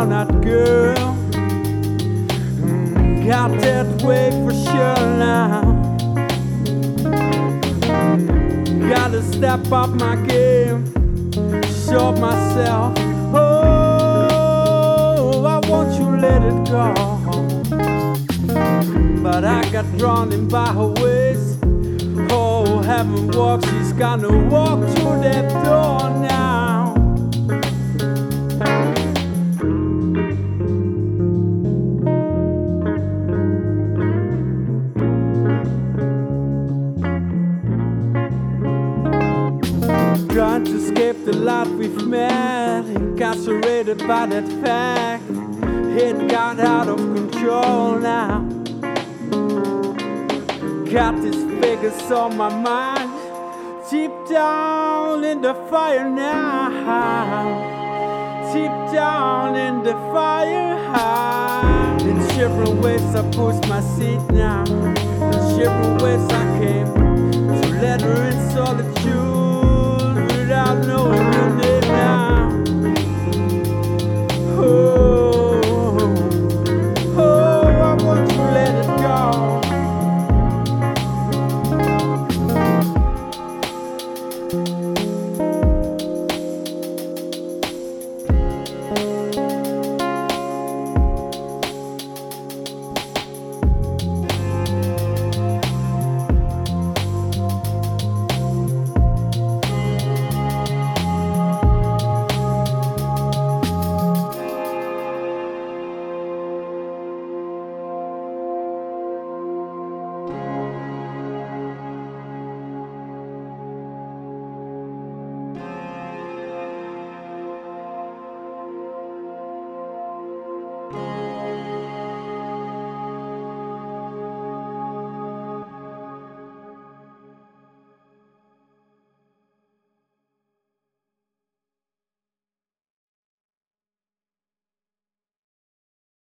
found that girl. Got that way for sure now. Gotta step up my game, show myself. Oh, I want you let it go, but I got drawn in by her ways. Oh, heaven walks, she's gonna walk through that door now. Trying to escape the life we've met, incarcerated by that fact. It got out of control now. Got these figures on my mind, deep down in the fire now. Deep down in the fire. In shivering ways I push my seat now. In shivering ways I came to let her in solitude without knowing you.